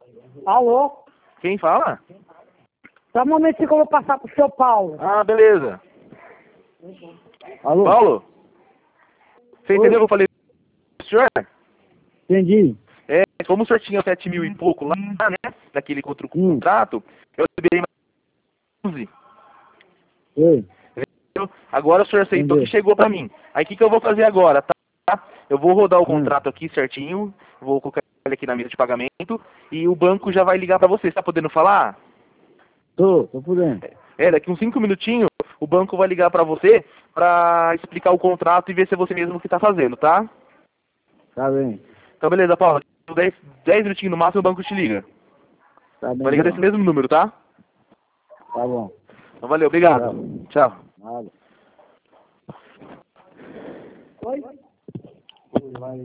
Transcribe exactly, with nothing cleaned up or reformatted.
Alô? Quem fala? Só um momentinho que eu vou passar pro seu Paulo. Ah, beleza. Alô? Paulo? Você Oi. entendeu o que eu falei pro senhor? Entendi. É, como o senhor tinha sete mil e pouco lá, né? Daquele outro Hum. contrato, eu liberei mais onze. Oi. Entendeu? Agora o senhor aceitou Entendeu. que chegou pra mim. Aí o que, que eu vou fazer agora, tá? Eu vou rodar o Hum. contrato aqui certinho, vou colocar ele aqui na mesa de pagamento e o banco já vai ligar pra você. Você tá podendo falar? Tô, tô por dentro. É, daqui uns cinco minutinhos o banco vai ligar pra você pra explicar o contrato e ver se é você mesmo que tá fazendo, tá? Tá bem. Então beleza, Paulo. dez, dez minutinhos no máximo o banco te liga. Tá bem, Vai ligar desse então. mesmo número, tá? Tá bom. Então valeu, obrigado. Tchau. Nada. Oi?